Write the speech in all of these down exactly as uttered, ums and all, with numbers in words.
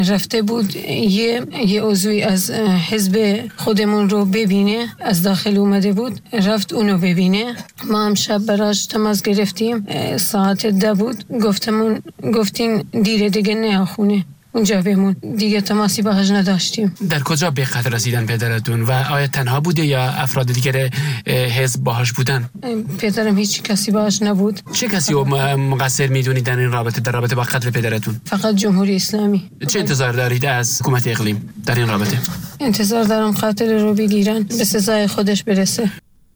رفته بود یه یه عضوی از حزب خودمون رو ببینه، از داخل اومده بود، رفت اونو ببینه. ما هم شب براش تماس گرفتیم، ساعت ده بود، گفتمون گفتین دیره دیگه نه خونه اونجا بمون، دیگه تماسی باهاش نداشتیم. در کجا به قتل رسیدن پدرتون و آیا تنها بوده یا افراد دیگر حزب باهاش بودن؟ پدرم هیچ کسی باهاش نبود. چه کسی رو مقصر میدونید در این رابطه، در رابطه با قتل پدرتون؟ فقط جمهوری اسلامی. چه انتظار دارید از حکومت اقلیم در این رابطه؟ انتظار دارم قاتل رو بگیرن، به سزای خودش برسه.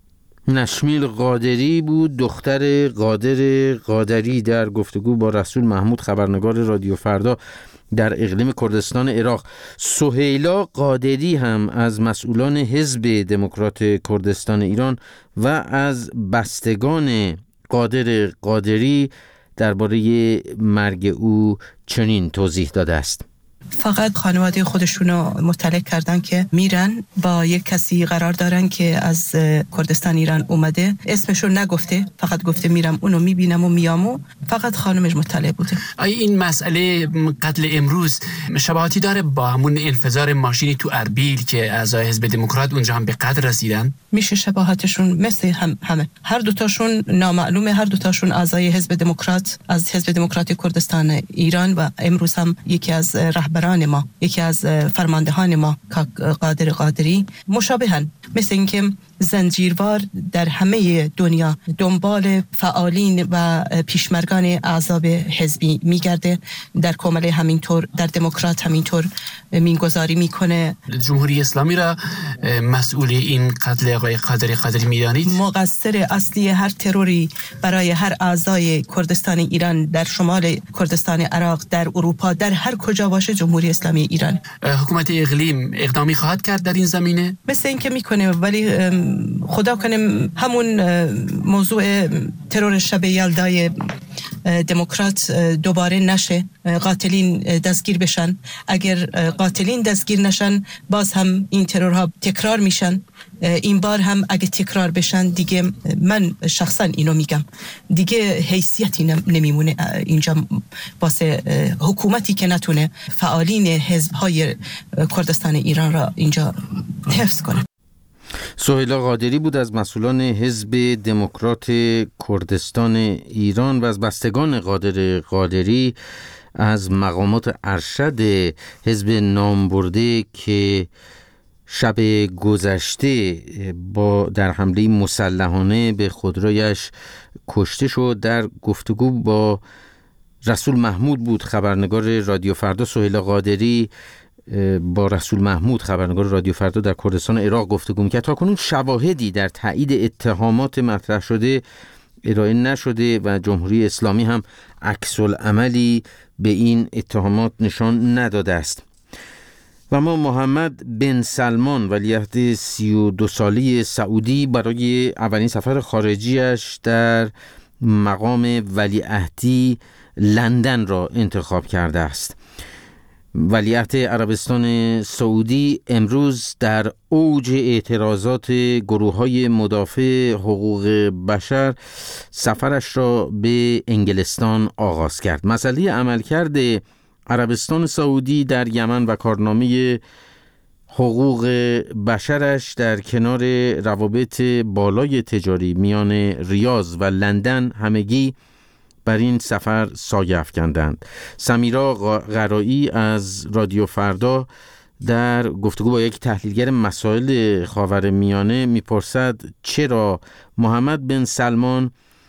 نشمیل قادری بود، دختر قادر قادری، در گفتگو با رسول محمود خبرنگار رادیو فردا در اقلیم کردستان عراق. سهیلا قادری هم از مسئولان حزب دموکرات کردستان ایران و از بستگان قادر قادری درباره مرگ او چنین توضیح داده است: فقط خانواده خودشون رو مطلع کردن که میرن با یک کسی قرار دارن که از کردستان ایران اومده، اسمشو نگفته، فقط گفته میرم اونو میبینم و میامو. فقط خانمش مطلع بوده. آیا این مسئله قتل امروز شباهتی داره با همون انفجار ماشینی تو اربیل که اعضای حزب دموکرات اونجا هم به قتل رسیدن؟ میشه شباهتشون مثل هم همه. هر دوتاشون نامعلومه، هر دوتاشون اعضای حزب دموکرات از حزب دموکرات کردستان ایران و امروز هم یکی از رهبران ما، یکی از فرماندهان ما قادر قادری مشابهن، مثل اینکه زنجیروار در همه دنیا دنبال فعالین و پیشمرگان اعضاب حزبی میگرده، در کمله همینطور، در دموکرات همینطور مینگذاری میکنه. جمهوری اسلامی را مسئول این قتل آقای قادر قادری میدانید؟ مقصر اصلی هر تروری برای هر اعضای کردستان ایران در شمال کردستان عراق، در اروپا، در هر کجا باشه جمهوری اسلامی ایران. حکومت اقلیم اقدامی خواهد کرد در این زمینه؟ مثل اینکه میکنه، ولی خدا کنه همون موضوع ترور شب یلدای دموکرات دوباره نشه، قاتلین دستگیر بشن. اگر قاتلین دستگیر نشن باز هم این ترورها تکرار میشن. این بار هم اگه تکرار بشن دیگه من شخصا اینو میگم دیگه حیثیتی نمیمونه اینجا واسه حکومتی که نتونه فعالین حزب‌های کردستان ایران را اینجا حفظ کنه. سهیلا قادری بود از مسئولان حزب دموکرات کردستان ایران و از بستگان قادر قادری، از مقامات ارشد حزب نامبرده که شب گذشته با در حمله مسلحانه به خودرویش کشته شد. در گفتگو با رسول محمود بود خبرنگار رادیو فردا. سهیلا قادری با رسول محمود خبرنگار رادیو فردا در کردستان عراق گفتگو می‌کرد. تاکنون شواهدی در تایید اتهامات مطرح شده ارائه نشده و جمهوری اسلامی هم عکس العملی به این اتهامات نشان نداده است. و ما محمد بن سلمان ولیعهد سی و دو ساله سعودی برای اولین سفر خارجیش در مقام ولیعهدی لندن را انتخاب کرده است. ولیعهد عربستان سعودی امروز در اوج اعتراضات گروه‌های مدافع حقوق بشر سفرش را به انگلستان آغاز کرد. مسئله عملکرد عربستان سعودی در یمن و کارنامه حقوق بشرش در کنار روابط بالای تجاری میان ریاض و لندن همگی بر این سفر سایه افکندند. سمیرا قرایی از رادیو فردا در گفتگو با یک تحلیلگر مسائل خاورمیانه میپرسد چرا محمد بن سلمان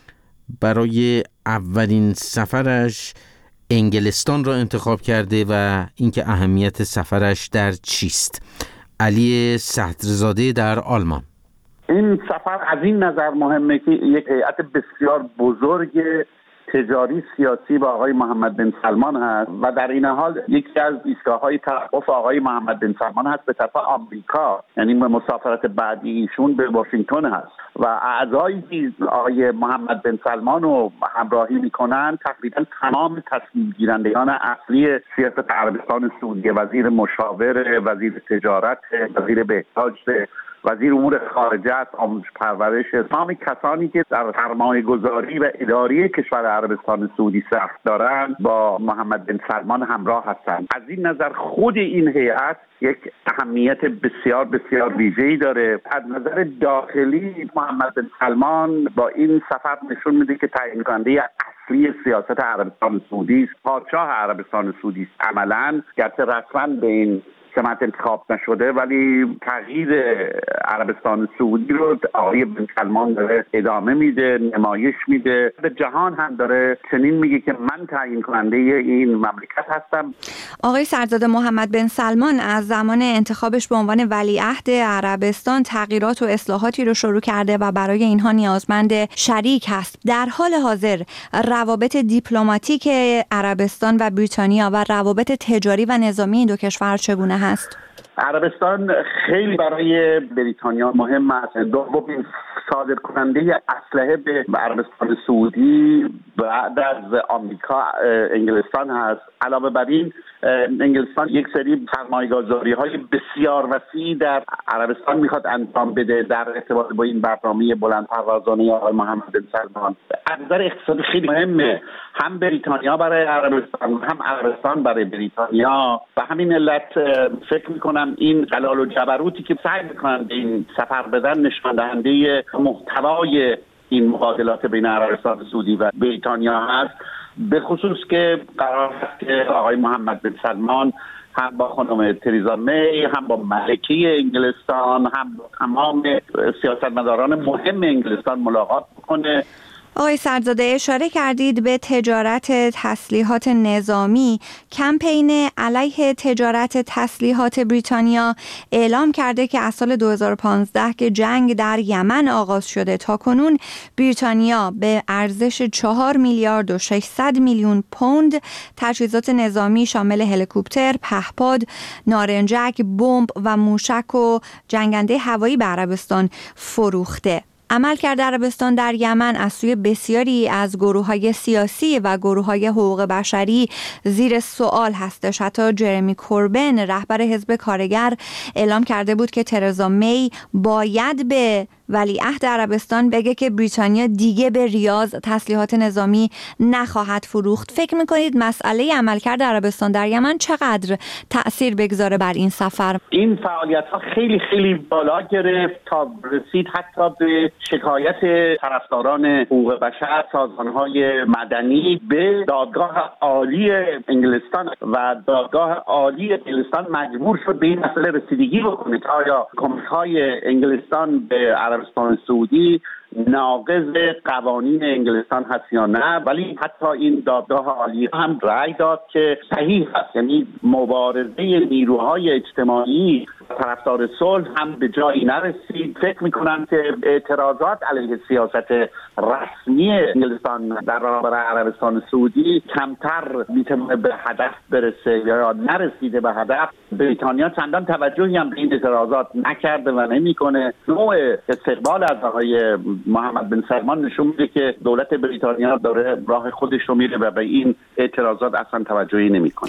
برای اولین سفرش انگلستان را انتخاب کرده و اینکه اهمیت سفرش در چیست. علی صدرزاده در آلمان: این سفر از این نظر مهمه که یک هیئت بسیار بزرگ تجاری سیاسی با آقای محمد بن سلمان هست و در این حال یکی از ایستگاه‌های توقف آقای محمد بن سلمان هست به طرف آمریکا، یعنی مسافرت بعدی ایشون به واشنگتن هست و اعضایی که آقای محمد بن سلمان رو همراهی میکنن تقریبا تمام تصمیم گیرندگان اصلی سیاست عربستان سعودی، وزیر مشاور، وزیر تجارت، وزیر بهداشت، وزیر امور خارجه است، آموزش پرورش، تمام کسانی که در سرمایه گذاری و اداری کشور عربستان سعودی سخت دارند با محمد بن سلمان همراه هستند. از این نظر خود این هیئت یک اهمیت بسیار بسیار ویژه‌ای داره. از نظر داخلی محمد بن سلمان با این سفر نشون میده که تعیین کننده اصلی سیاست عربستان سعودی است، پادشاه عربستان سعودی است. عملاً گرچه رسما به این سمت انتخاب نشده ولی تغییر عربستان سعودی رو آقای بن سلمان داره ادامه میده، نمایش میده، به جهان هم داره چنین میگه که من تعیین کننده این مملکت هستم. آقای سرداد، محمد بن سلمان از زمان انتخابش به عنوان ولیعهد عربستان تغییرات و اصلاحاتی رو شروع کرده و برای اینها نیازمند شریک هست. در حال حاضر روابط دیپلماتیک عربستان و بریتانیا و روابط تجاری و نظامی این دو کشور چگونه هست؟ عربستان خیلی برای بریتانیا مهم است. دومین صادر کننده اسلحه به عربستان سعودی بعد از آمریکا انگلستان هست. علاوه بر این انگلستان یک سری سرمایه‌گذاری‌های بسیار وسیع در عربستان میخواد انجام بده در ارتباط با این برنامه بلندپروازانه آقای محمد بن سلمان. از نظر اقتصادی خیلی مهمه، هم بریتانیا برای عربستان هم عربستان برای بریتانیا. و همین علت فکر میکنم این قلال و جبروتی که سعی میکنن به این سفر بدن نشان دهنده محتوای این مبادلات بین عربستان سعودی و بریتانیا هست، به خصوص که قرار است که آقای محمد بن سلمان هم با خانم تریزا می، هم با ملکه انگلستان، هم با تمام سیاستمداران مهم انگلستان ملاقات بکنه. آقای سردزاده، اشاره کردید به تجارت تسلیحات نظامی. کمپین علیه تجارت تسلیحات بریتانیا اعلام کرده که از سال دو هزار و پانزده که جنگ در یمن آغاز شده تا کنون بریتانیا به ارزش چهار میلیارد و ششصد میلیون پوند تجهیزات نظامی شامل هلیکوپتر، پهپاد، نارنجک، بمب و موشک و جنگنده هوایی به عربستان فروخته. عملکرد عربستان در یمن از سوی بسیاری از گروه‌های سیاسی و گروه‌های حقوق بشری زیر سوال هستش. حتی جرمی کوربن، رهبر حزب کارگر، اعلام کرده بود که ترزا می باید به ولیعهد عربستان بگه که بریتانیا دیگه به ریاض تسلیحات نظامی نخواهد فروخت. فکر میکنید مسئله عملکرد عربستان در یمن چقدر تأثیر بگذاره بر این سفر؟ این فعالیت‌ها خیلی خیلی بالا گرفت تا رسید حتی به شکایت طرفداران حقوق بشر، سازمان‌های مدنی به دادگاه عالی انگلستان و دادگاه عالی انگلستان مجبور شد به این مسئله رسیدگی بکنه که آیا کمک‌های انگلستان به عربستان سعودی ناقض قوانین انگلستان هست یا نه. ولی حتی این دادگاه عالی هم رأی داد که صحیح است، یعنی مبارزه نیروهای اجتماعی طرفدار صلح هم به جایی نرسید. فکر میکنم که اعتراضات علیه سیاست رسمی انگلستان در برابر عربستان سعودی کمتر میتونه به هدف برسه یا نرسیده به هدف. بریتانیا چندان توجهی هم به این اعتراضات نکرده و نمیکنه. نوع استقبال از آقای محمد بن سلمان نشون میده که دولت بریتانیا داره راه خودش رو میره و به این اعتراضات اصلا توجهی نمیکنه.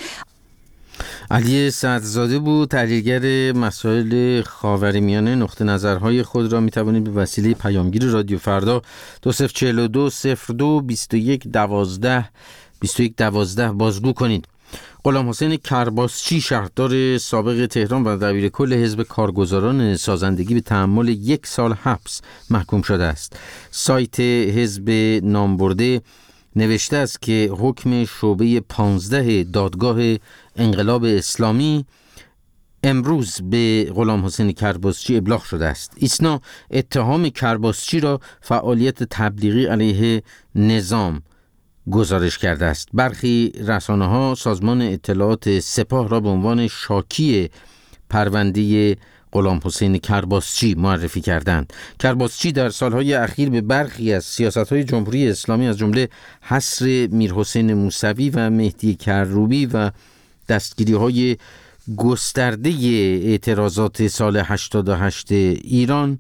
علی سعدزاده بود، تحلیلگر مسائل خاورمیانه. نقطه نظرهای خود را میتوانید به وسیله پیامگیر رادیو فردا دو صفر چهل و دو صفر دو بیست و یک دوازده بیست و یک دوازده بازگو کنید. غلام حسین کرباسچی، شهردار سابق تهران و دبیرکل حزب کارگزاران سازندگی، به تحمل یک سال حبس محکوم شده است. سایت حزب نامبرده نوشته است که حکم شعبه پانزده دادگاه انقلاب اسلامی امروز به غلام حسین کرباسچی ابلاغ شده است. ایسنا اتهام کرباسچی را فعالیت تبلیغی علیه نظام گزارش کرده است. برخی رسانه‌ها سازمان اطلاعات سپاه را به عنوان شاکی پرونده غلام حسین کرباسچی معرفی کردند. کرباسچی در سالهای اخیر به برخی از سیاست‌های جمهوری اسلامی از جمله حصر میرحسین موسوی و مهدی کروبی و دستگیری‌های گسترده اعتراضات سال هشتاد و هشت ایران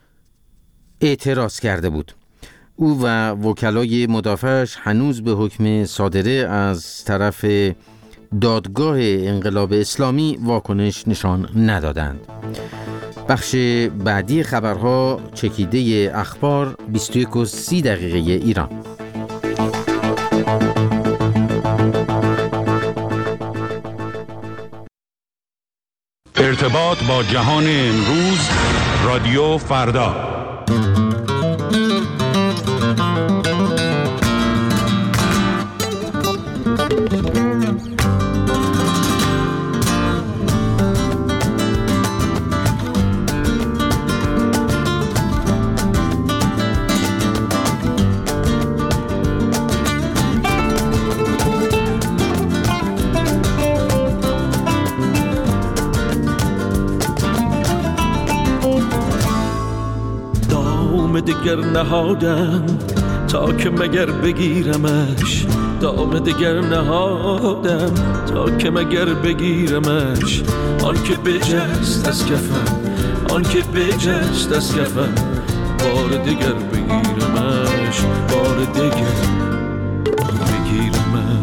اعتراض کرده بود. او و وکلای مدافعش هنوز به حکم صادره از طرف دادگاه انقلاب اسلامی واکنش نشان ندادند. بخش بعدی خبرها چکیده اخبار بیست و یک و سی دقیقه ایران. ارتباط با جهان امروز، رادیو فردا. دگر نهادم تا که مگر بگیرمش، دام دگر نهادم تا که مگر بگیرمش. آن که بجست از کفم، آن که بجست از کفم، بار دگر بگیرمش، بار دگر بگیرمش.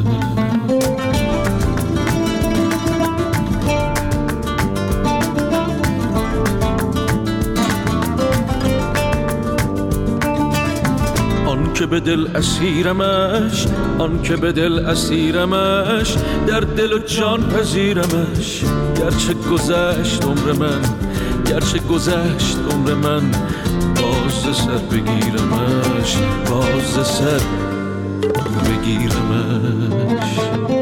که به دل اسیرمش، آن که به دل اسیرمش، در دل و جان پذیرمش. گرچه گذشت عمر من، گرچه گذشت عمر من، باز سر بگیرمش، باز سر بگیرمش.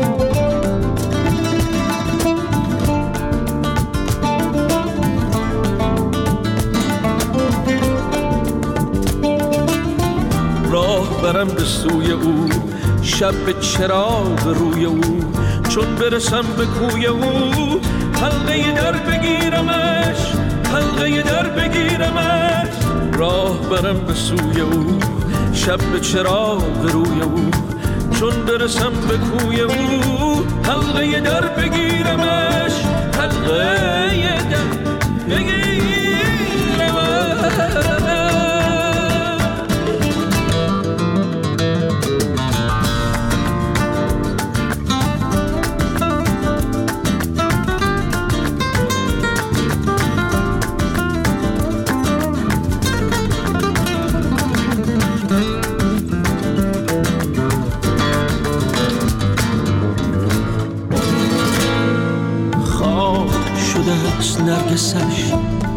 راه برم به سوی او، شب به چراغ روی او، چون برسم به کوی او، حلقه در بگیرمش، حلقه در بگیرمش. راه برم به سوی او، شب به چراغ روی او، چون برسم به کوی او، حلقه در بگیرمش، حلقه در بگیرمش. نرگسش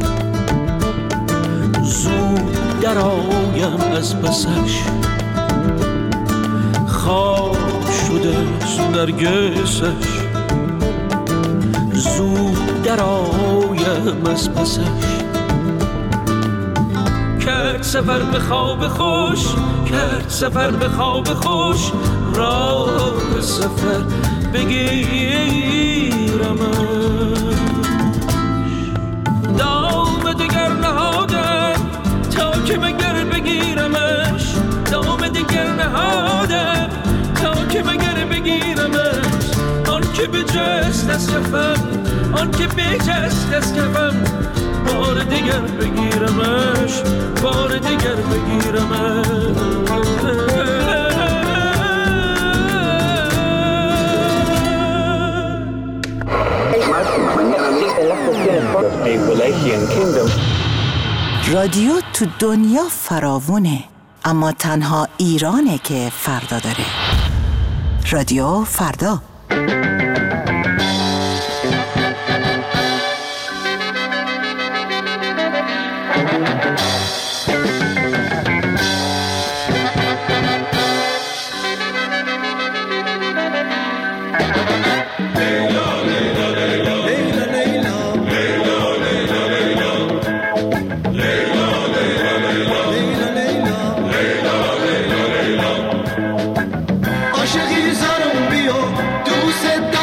زود در آیم از پسش، خواب شده نرگسش زود در آیم از پسش. کرد سفر به خواب خوش، کرد سفر به خواب خوش، راه سفر بگیرمش. دام دگر نهادم تا که مگر بگیرمش، دام دگر نهادم تا که مگر بگیرمش. آن که بجست از کفم، آن که بجست از کفم، بار دگر بگیرمش، بار دگر بگیرمش. رادیو تو دنیا فراوونه، اما تنها ایرانه که فردا داره. رادیو فردا. عاشقی زارم بیا دوست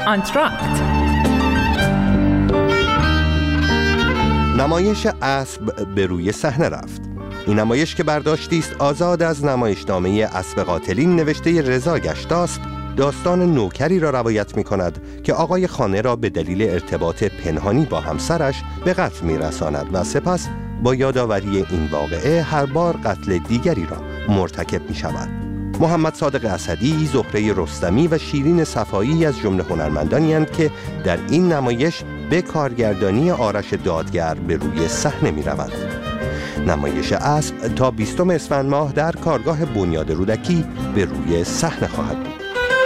آنتراکت. نمایش اسب به روی صحنه رفت. این نمایش که برداشتی است آزاد از نمایشنامه اسب قاتلین نوشته رضا گشتاست، داستان نوکری را روایت می کند که آقای خانه را به دلیل ارتباط پنهانی با همسرش به قتل می رساند و سپس با یادآوری این واقعه هر بار قتل دیگری را مرتکب می شود. محمد صادق اسدی، زهره رستمی و شیرین صفایی از جمله هنرمندانی اند که در این نمایش به کارگردانی آرش دادگر به روی صحنه می روند. نمایش اسب تا بیستم اسفند ماه در کارگاه بنیاد رودکی به روی صحنه خواهد بود.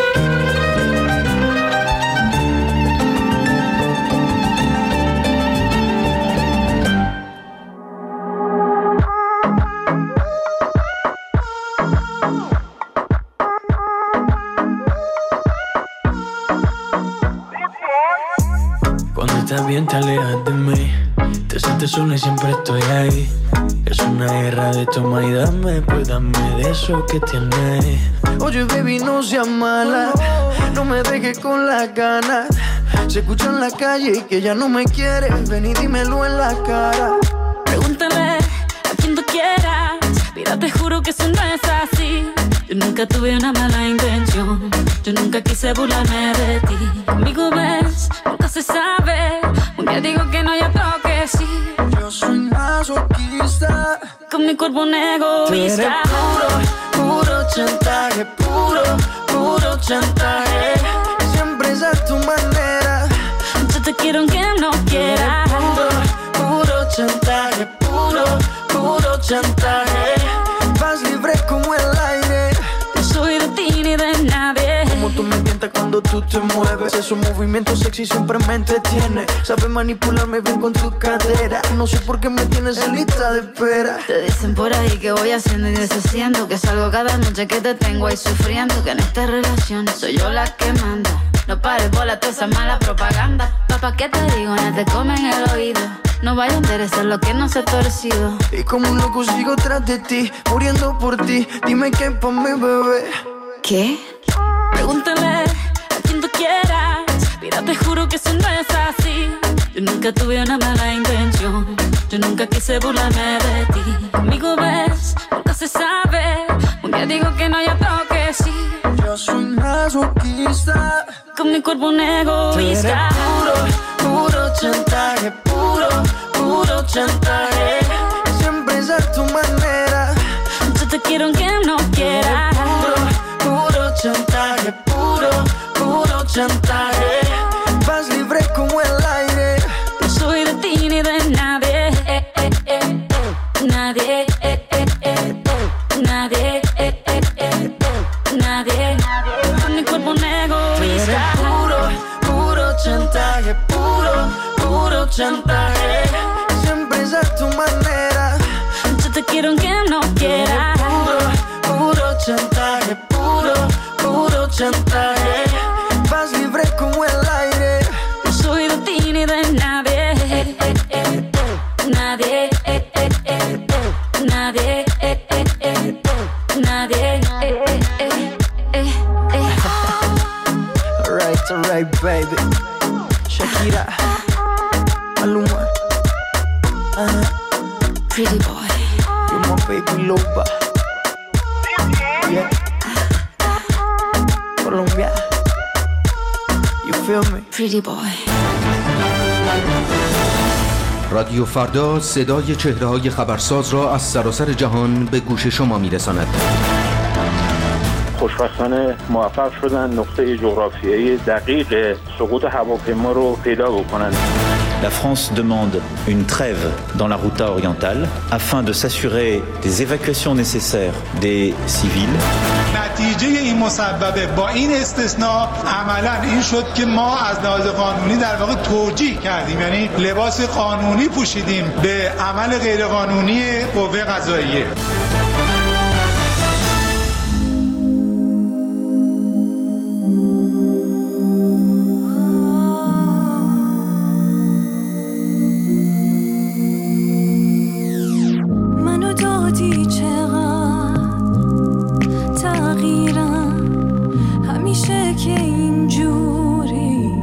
Estás bien, te alejas de mí. Te sientes sola y siempre estoy ahí. Es una guerra de toma y dame, pues dame de eso que tienes. Oye, baby, no seas mala. No me dejes con las ganas. Se escucha en la calle que ya no me quieres. Ven y dímelo en la cara. Pregúntale a quien tú quieras. Mira, te juro que eso no es así. Yo nunca tuve una mala intención. Yo nunca quise burlarme de ti. Conmigo ves, nunca se sabe. Un día digo que no, ya tengo que sí. Yo soy masoquista. Con mi cuerpo un egoísta. Tú eres puro, puro chantaje. Puro, puro chantaje. Siempre es a tu manera. Yo te quiero aunque no quieras. Puro, puro chantaje. Puro, puro chantaje. Vas libre como el aire. No soy de ti ni de nadie. Como tú me tientas cuando tú te mueves. Esos movimientos sexy siempre me entretiene. Sabes manipularme bien con tu cadera. No sé por qué me tienes en lista de espera. Te dicen por ahí que voy haciendo y deshaciendo. Que salgo cada noche que te tengo ahí sufriendo. Que en esta relación soy yo la que manda. No pares bola toda esa mala propaganda. Papá, ¿qué te digo? No te comen el oído. No vaya a interesar lo que no se ha torcido. Y como un loco sigo tras de ti, muriendo por ti. Dime qué pa' mi bebé. ¿Qué? Pregúntale a quien tú quieras. Mira, te juro que eso no es así. Yo nunca tuve una mala intención. Yo nunca quise burlarme de ti. Conmigo ves, nunca se sabe. Un día digo que no, ya tengo que sí. Yo soy masoquista. Con mi cuerpo un egoísta. Puro, puro chantaje. Puro, puro chantaje. Siempre es a tu manera. Yo te quiero aunque no quieras. Puro, puro chantaje. Puro, puro chantaje. Vas libre como el aire. No soy de ti ni de nadie. Eh, eh, eh, eh. Nadie. Eh, eh, eh. Nadie. Eh, eh, eh. Nadie. Con mi cuerpo un egoísta. Puro, puro chantaje. Puro, puro chantaje. Siempre es a tu manera. Yo te quiero aunque no quieras. Puro, puro chantaje. Puro, puro chantaje. Vas libre como el aire. No soy de ti ni de nadie. Eh, eh, eh. Nadie. Eh, eh, eh. Nadie. Eh, eh, eh. Nadie. Eh, eh, eh. Eh, eh. Alright, alright, baby. Shakira, Maluma, uh-huh. Pretty boy. You're my baby loba. Yeah. Colombia. You feel me? Pretty boy. رادیو فردا صدای چهره‌های خبرساز را از سراسر جهان به گوش شما می‌رساند. خوشبختانه موفق شدن نقطه جغرافیایی دقیق سقوط هواپیما رو پیدا بکنن. La France demande une trêve dans la Ghouta orientale afin de s'assurer des évacuations nécessaires des civils. نتیجه این مسببه با این استثناء عملاً این شد که ما از لحاظ قانونی در واقع توجیه کردیم، یعنی لباس قانونی پوشیدیم به عمل غیرقانونی قوه قضاییه. همیشه که اینجوری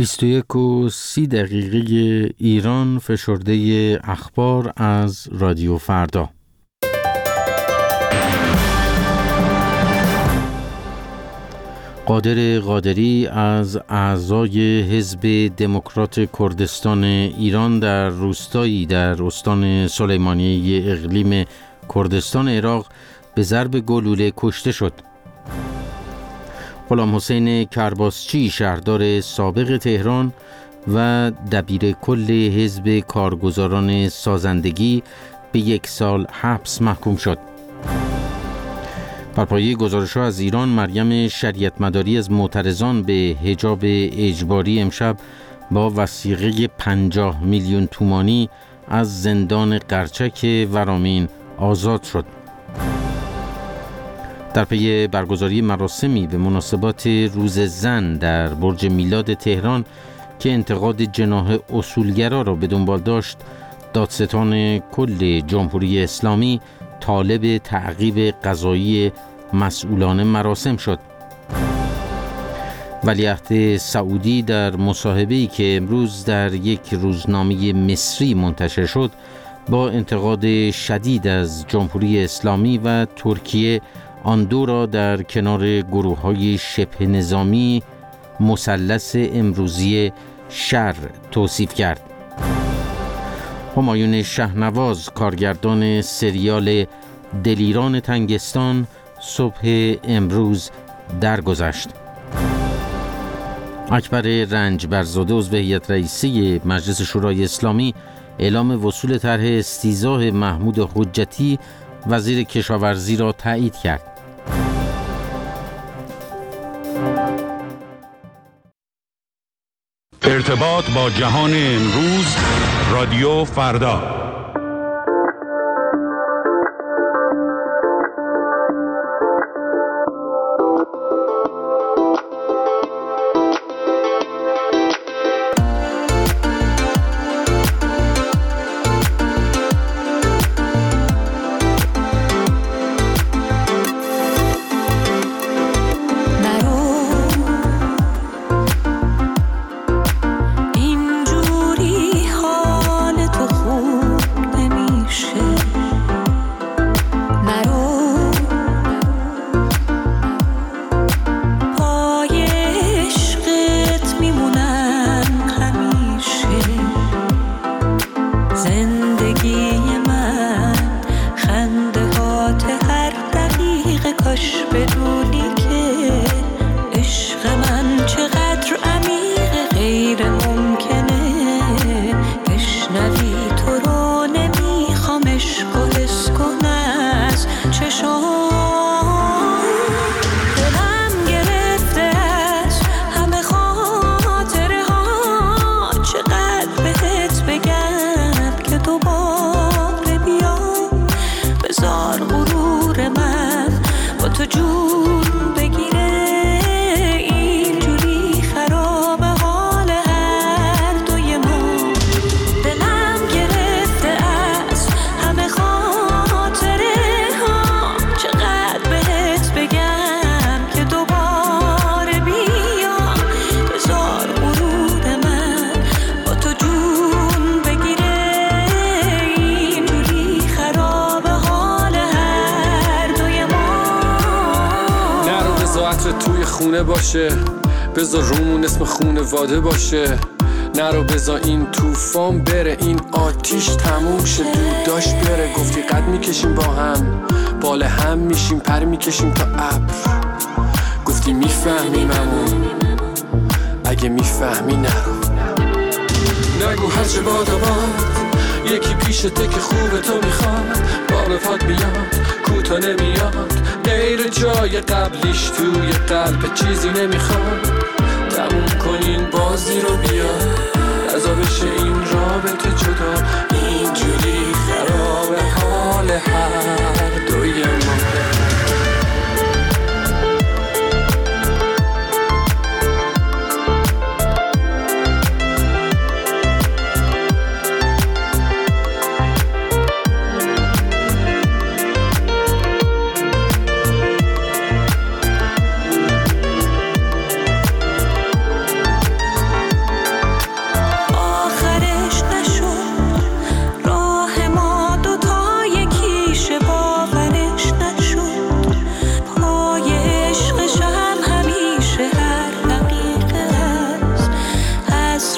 بیست و یک و سی دقیقه ایران، فشرده اخبار از رادیو فردا. قادر قادری از اعضای حزب دموکرات کردستان ایران در روستایی در استان سلیمانیه اقلیم کردستان عراق به ضرب گلوله کشته شد. غلام حسین کرباسچی، شهردار سابق تهران و دبیر کل حزب کارگزاران سازندگی، به یک سال حبس محکوم شد. بر پایه گزارش‌ها از ایران، مریم شریعت مداری از معترضان به حجاب اجباری امشب با وثیقه پنجاه میلیون تومانی از زندان قرچک ورامین آزاد شد. در پی برگزاری مراسمی به مناسبات روز زن در برج میلاد تهران که انتقاد جناح اصولگرا را به دنبال داشت، دادستان کل جمهوری اسلامی طالب تعقیب قضایی مسئولان مراسم شد. ولیعهد سعودی در مصاحبه‌ای که امروز در یک روزنامه مصری منتشر شد، با انتقاد شدید از جمهوری اسلامی و ترکیه آن دو را در کنار گروه‌های شبه نظامی مثلث امروزی شر توصیف کرد. همایون شهنواز، کارگردان سریال دلیران تنگستان، صبح امروز درگذشت. اکبر رنجبرزاده، عضو هیئت رئیسه مجلس شورای اسلامی، اعلام وصول طرح استیضاح محمود حجتی وزیر کشاورزی را تایید کرد. ارتباط با جهان امروز، رادیو فردا. خونه باشه، بذار رومون اسم خونه واده باشه. نرو بذار این طوفان بره، این آتیش تموم شه، دود داشت بره. گفتی قد میکشیم با هم، بال هم میشیم، پر میکشیم تا ابر. گفتی میفهمیممون، اگه میفهمی نرو. نگو هرچه باد و باد، یکی پیشته که خوبه تو میخواد. بار پاد میاد، کوتا نمیاد، غیر جای قبلیش توی قلب چیزی نمیخواد. تموم کنین بازی رو بیا، نزا بشه این رابطه جدا. اینجوری خراب حال هر دوی ما.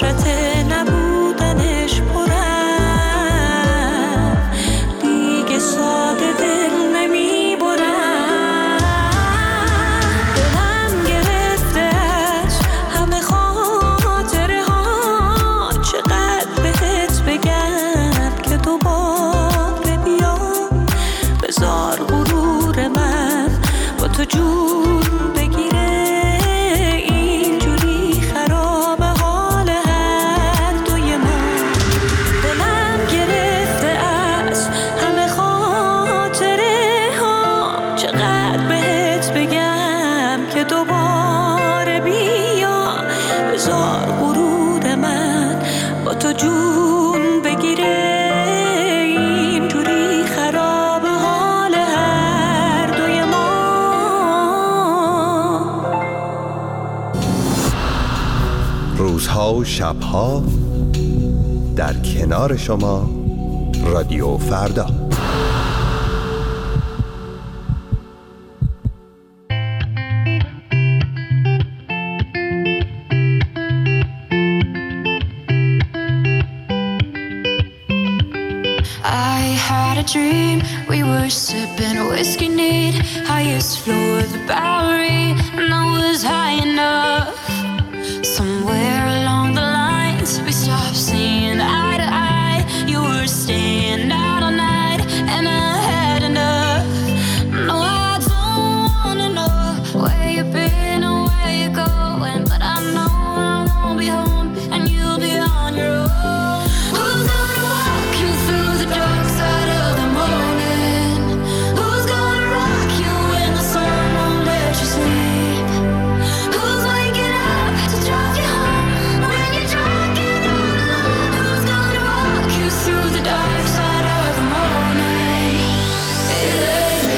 حسرت نبودنش پرم، دیگه ساده دل نمی برم. دلم گرفتش همه خاطره ها، چقدر بهت بگم که دوباره بیام، بذار غرور من با تو جون بگیره، اینجوری خراب حال هر دوی ما. دلم گرفته از همه خاطره ها، چقدر بهت بگم که دوباره بیا، بذار غرور من با تو جون بگیره، اینجوری خراب حال هر دوی ما. روزها و شبها در کنار شما، رادیو فردا. I had a dream, we were sipping whiskey neat, highest floor of the Bowery, and I was high enough. Somewhere along the lines, we stopped seeing eye to eye. You were staying out all night, and I had enough. No, I don't wanna know where you've been or where you're going, but I know I won't be home, and you'll be on your own. Who's gonna walk you through the dark side of the morning? Who's gonna rock you when the sun won't let you sleep? Who's waking up to drive you home when you're drunk and all alone? Who's gonna walk you through the dark side of the morning? It ain't me.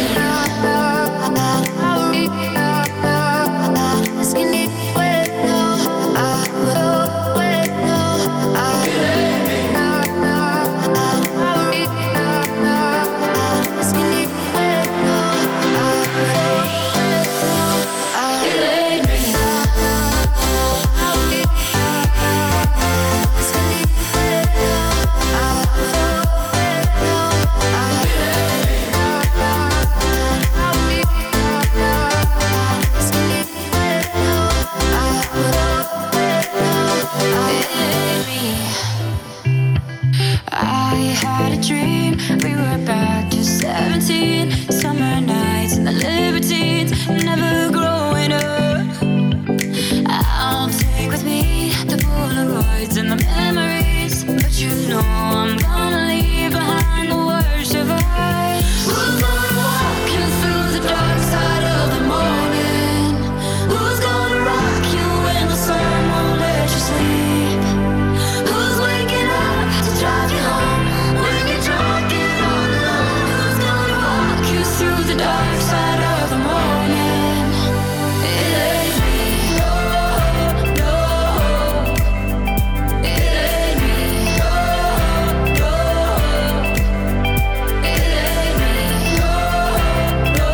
I had a dream, we were back to seventeen, summer nights and the libertines, never growing up. I'll take with me the Polaroids and the memories, but you know I'm gonna leave behind the worst of us. Who's gonna walk you through the dark side of the morning? Who's gonna rock you when the sun won't let you sleep? Who's waking up to drive you home when you're drunk and all alone? Who's gonna walk you through the dark side of the morning? It ain't me. No, no. It ain't me. No, no. It ain't me. No, no.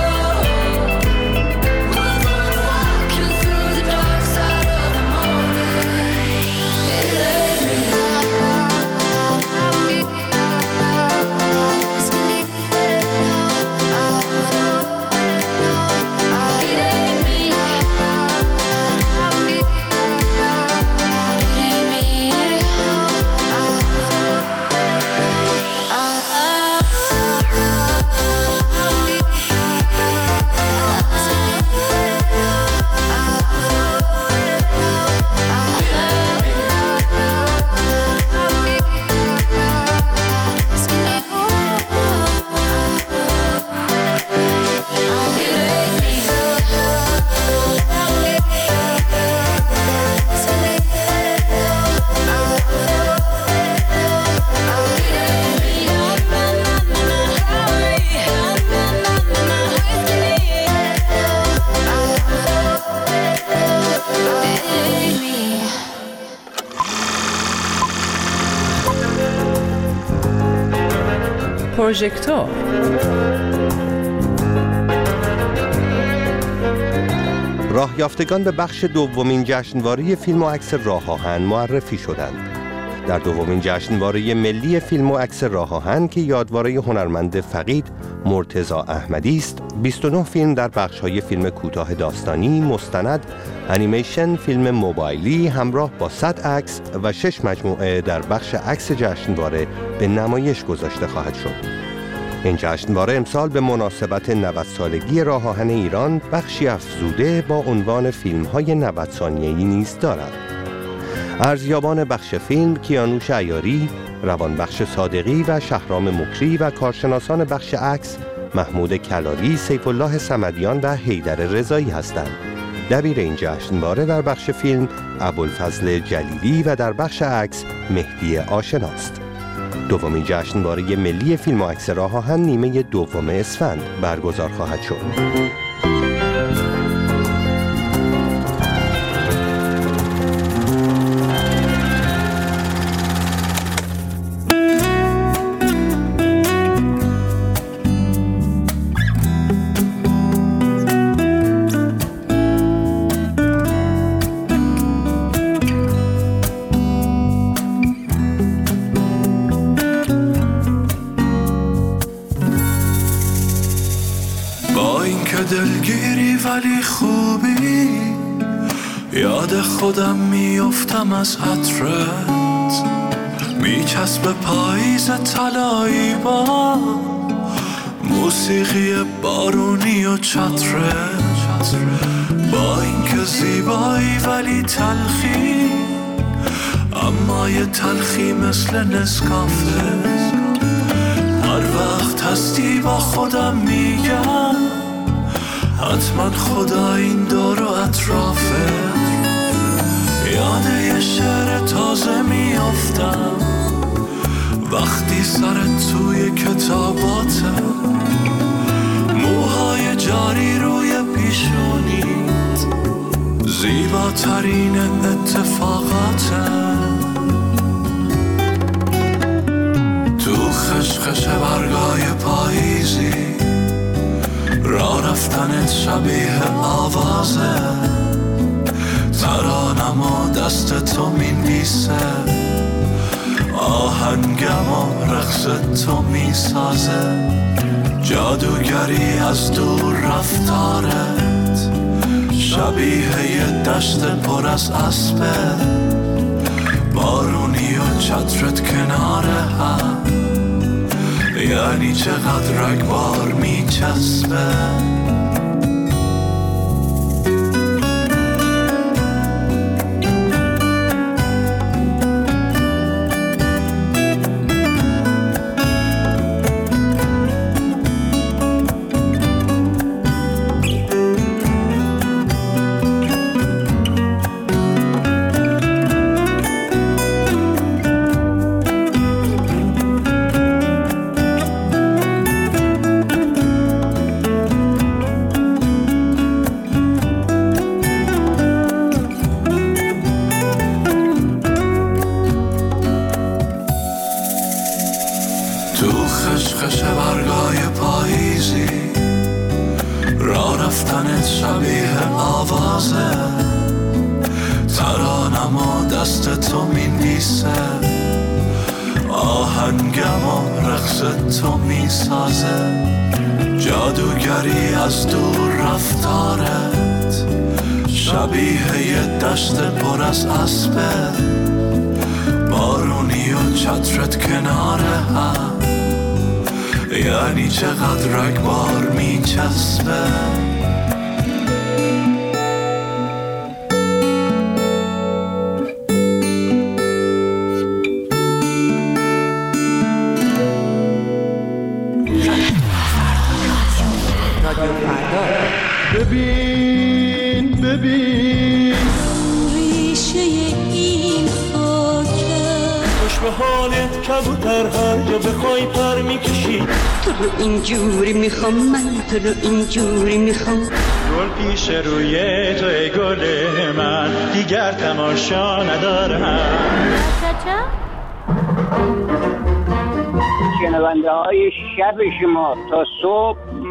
Who's gonna walk you through the dark side of the morning? It ain't me. پروژکتور راهیافتگان به بخش دومین جشنواره فیلم و عکس راه آهن معرفی شدند. در دومین جشنواره ملی فیلم و عکس راه آهن که یادواره هنرمند فقید مرتضی احمدی است، بیست و نه فیلم در بخش‌های فیلم کوتاه داستانی، مستند، انیمیشن، فیلم موبایلی همراه با صد عکس و شش مجموعه در بخش عکس جشنواره به نمایش گذاشته خواهد شد. این جشنواره امسال به مناسبت نود سالگی راه آهن ایران بخشی افزوده با عنوان فیلم‌های نود ثانیه‌ای نیز دارد. ارزیابان بخش فیلم کیانوش عیاری، روانبخش صادقی و شهرام مکری و کارشناسان بخش عکس محمود کلالی، سیف الله صمدیان و حیدر رضایی هستند. دبیر این جشنواره در بخش فیلم ابوالفضل جلیلی و در بخش عکس مهدی آشناست. دومین جشنواره ملی فیلم و عکس راه آهن نیمه دوم اسفند برگزار خواهد شد. دلگیری ولی خوبی، یاد خودم میافتم از عطرت، میچسب پاییز طلایی با موسیقی بارونی و چترت. با اینکه زیبایی ولی تلخی، اما یه تلخی مثل نسکافه. هر وقت هستی با خودم میگم حتما خدا این دور و اطرافه. یاد یه شعر تازه میافتم وقتی سرت توی کتاباته، موهای جاری روی پیشونیت، زیباترین اتفاقاته. تو خشخش برگای پاییزی، راه رفتنت شبیه آوازه، ترانم و دست تو مینویسه، آهنگم و رقص تو میسازه. جادوگری از دور رفتارت، شبیه یه دشت پر از اسبه، بارونی و چترت کنار هم، یعنی چقدر رگبار میچسبه. خشخش برگای پاییزی، راه رفتنت شبیه آوازه، ترانم و دست تو مینویسه، آهنگم و رقص تو میسازه. جادوگری از دور رفتارت، شبیه یه دشت پر از اسبه، بارونی و چترت کنار هم، یعنی چقدر رگبار میچسبه. ببین ببین ریشه این خاکه، خوش به حالت کبوتر هر جا بخوای پر میکشی. تو رو اینجوری میخوام، من تو رو اینجوری میخوام. گل پیش روی تو ای گل من، دیگر تماشا ندارم. شنونده های شب شما تا صبح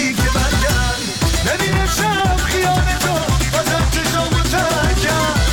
گفتی که برگرد ببین شب خیال تو بازم چشامو ترک کرد.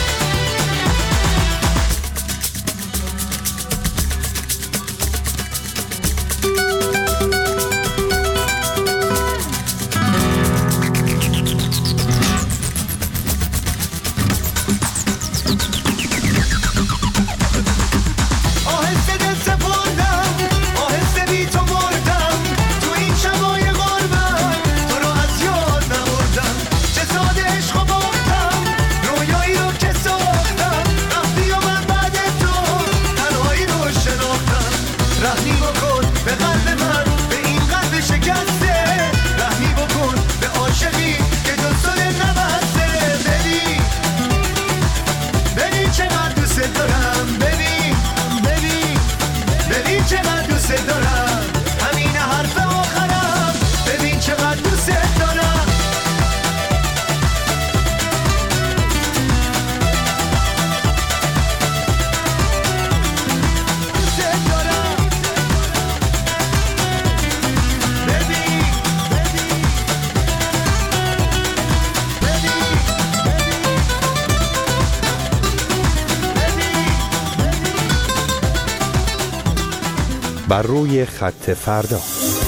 بر روی خط فردا.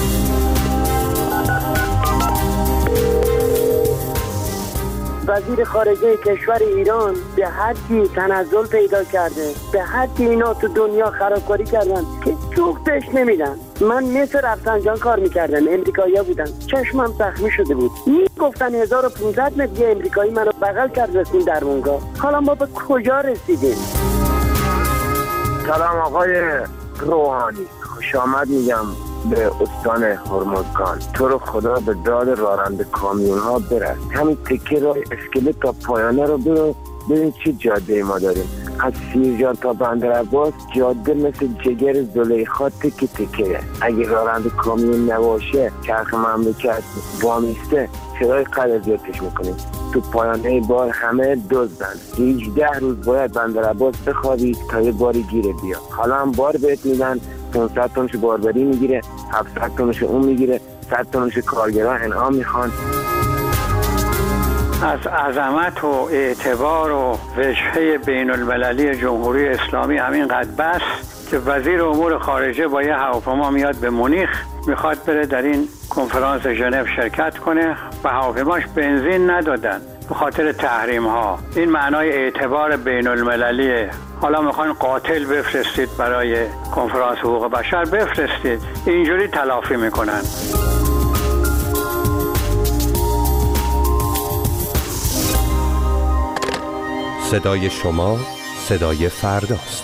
وزیر خارجه کشور ایران به حدی تنزل پیدا کرده، به حدی اینا تو دنیا خرابکاری کردن که جفتش نمیدن. من مثل رفسنجان کار میکردم، امریکایی‌ها بودن، چشمم زخمی شده بود، میگفتن هزار و پانصد متر یه امریکایی منو بغل کرد رسون درمونگاه. حالا ما به کجا رسیدیم؟ سلام آقای روحانی، خوش آمد میگم به استان هرمزگان. تو رو خدا به داد راننده کامیون ها برس، همین تکه راه اسکلت تا پایانه رو برو ببین چی جاده ما داریم. از سیرجان تا بندرعباس جاده مثل جگر زلیخا تکه تکه. اگه راننده کامیون نباشه چرخ مملکت وامیسته چرای قدر زیادش میکنیم. تو پایانه بار همه دزدن. هجده روز باید بندرعباس بخوابی تا یه باری گیره بیا. حالا هم بار بهت میدن، پانصد تنش باربری میگیره، هفتصد تنش اون میگیره، صد تنش کارگران انعام میخوان. از عظمت و اعتبار و وجهه بین المللی جمهوری اسلامی همینقدر بس که وزیر امور خارجه با یه هواپیما میاد به مونیخ، میخواد بره در این کنفرانس ژنو شرکت کنه و هواپیماش بنزین ندادن به خاطر تحریم ها. این معنای اعتبار بین المللیه. حالا میخواین قاتل بفرستید برای کنفرانس حقوق بشر، بفرستید، اینجوری تلافی میکنن. صدای شما صدای فرداست.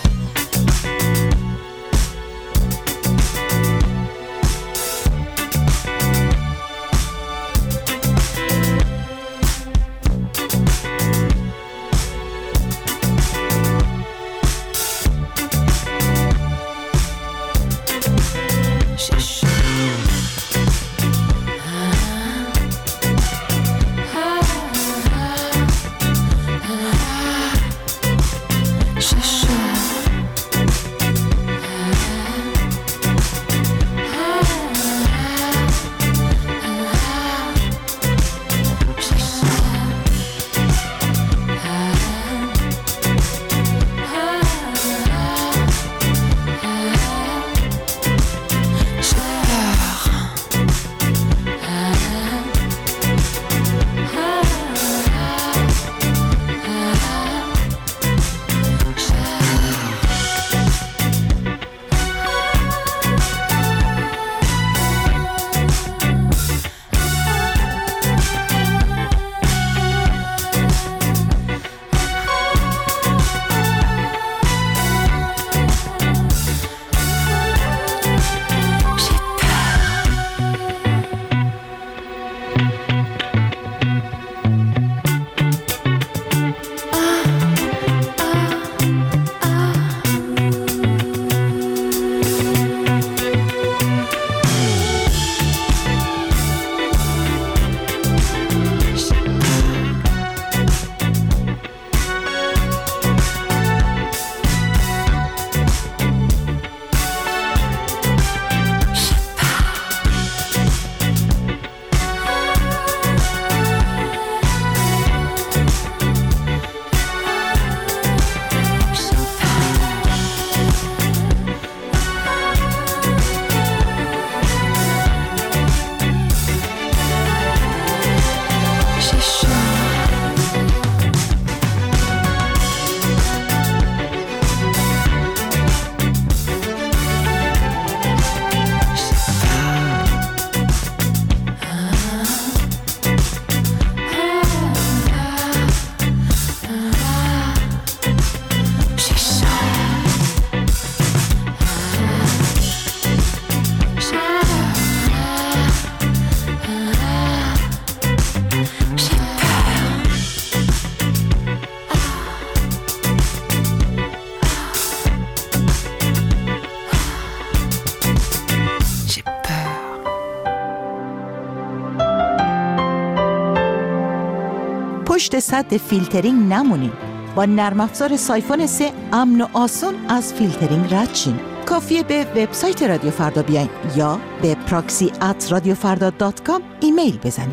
پشت سد فیلترینگ نمونین. با نرم افزار سایفون سه امن و آسون از فیلترینگ رد شین. کافیه به وبسایت رادیو فردا بیاین یا به پراکسی ات رادیو فردا دات کام ایمیل بزنید.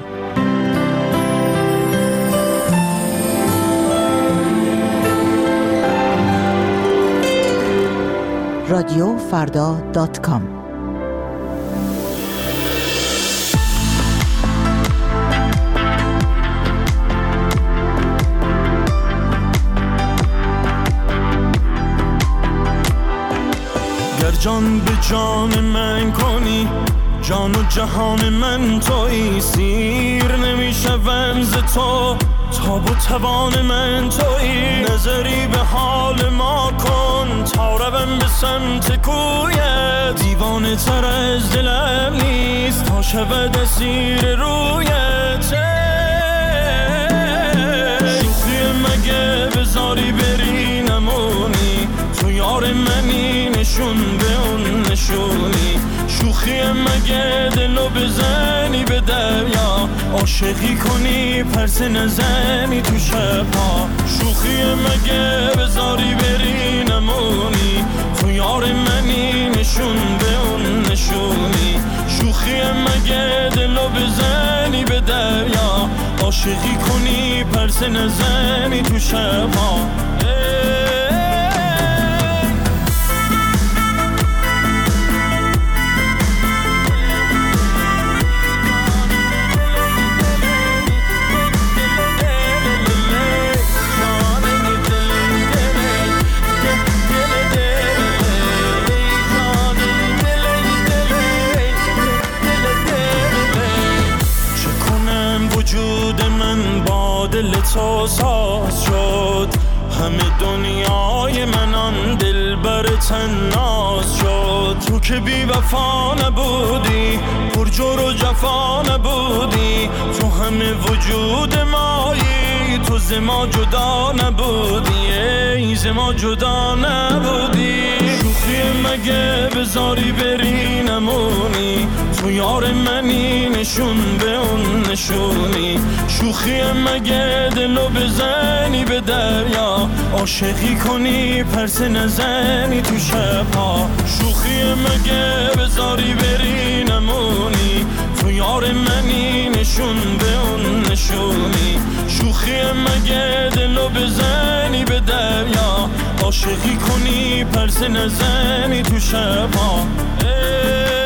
رادیو فردا دات کام. جان به جان من کنی، جان و جهان من تویی، سیر نمیشوم ز تو، تاب و توان من تویی. نظری به حال ما کن تا روم به سمت کویت، دیوانه تر از دلم نیست تا شود اسیر رویت. شوخی مگه بذاری بری نمونی، تو یار منی نشون به اون نشونی. شوخی مگه دلو بزنی به دریا، عاشقی کنی پرس نزنی تو شبها. شوخی مگه بذاری بری نمونی، تو یار منی نشون به اون نشونی. شوخی مگه دلو بزنی به دریا، عاشقی کنی پرس نزنی تو شبها. دل تو ساز شد، همه دنیای من آن دل بر تناز شد. تو که بی وفا نبودی، پر جور و جفا نبودی، تو همه وجود مایی، تو ز ما جدا نبودی، ای ز ما جدا نبودی. شوخی مگه بذاری بری نمونی، تو یار منی نشون به اون نشونی. شوخی مگه دلو بزنی به دریا، عاشقی کنی پرس نزنی تو شبها. شوخی مگه بذاری بری نمونی، تو یار منی نشون به اون نشونی. شوخی مگه دلو بزنی به دریا، عاشقی کنی پرس نزنی تو شبها.